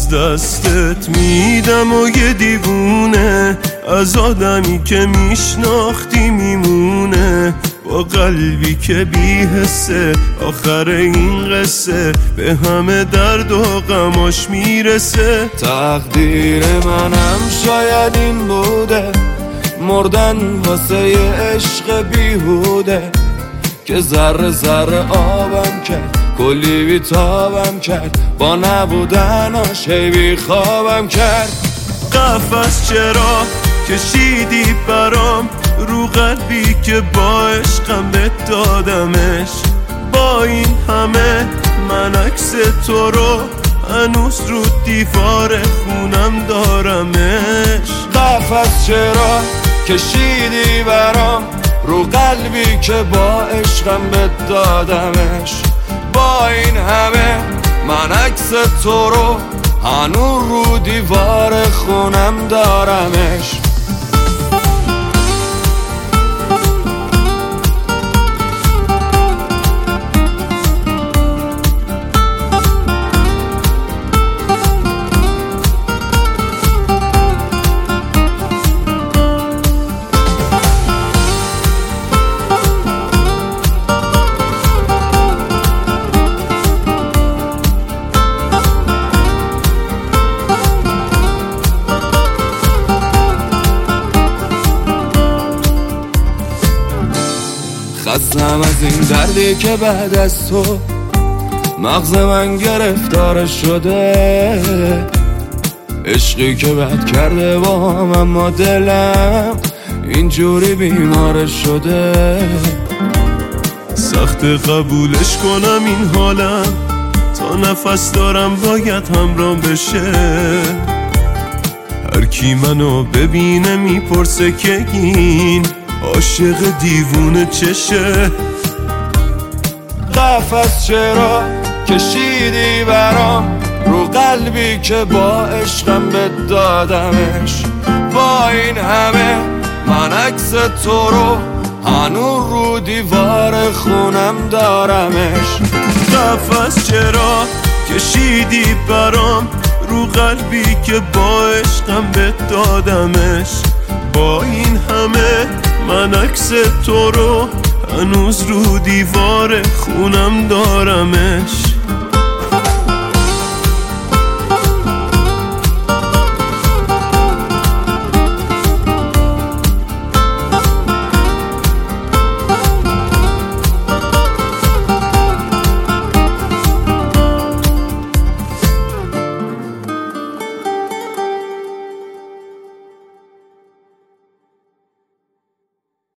دستت میدم و یه دیوونه از آدمی که میشناختی میمونه، با قلبی که بی حسه آخر این قصه به همه درد و غماش میرسه. تقدیر منم شاید این بوده، مردن واسه یه عشق بیهوده که ذره ذره آبم کرد، کلی بیتابم کرد، با نبودناش هی بیخوابم کرد. قفس چرا کشیدی برام رو قلبی که با عشقم بهت دادمش، با این همه من عکس تو رو هنوز رو دیوار خونم دارمش. قفس چرا کشیدی برام رو قلبی که با عشقم بهت دادمش، با این همه من عکس تو رو هنوز رو دیوار خونم دارمش. خستم از این دردی که بعد از تو مغز من گرفتار شده، عشقی که بد کرده با هم اما دلم اینجوری بیمار شده. سخت قبولش کنم این حالم، تا نفس دارم باید همرام بشه. هر کی منو ببینه میپرسه که این عاشق دیوونه چشه. قفس چرا کشیدی برام رو قلبی که با عشقم بهت دادمش، با این همه من عکس تو رو هنوز رو دیوار خونم دارمش. قفس چرا کشیدی برام رو قلبی که با عشقم بهت دادمش، با این همه من عکس تو رو هنوز رو دیوار خونم دارمش.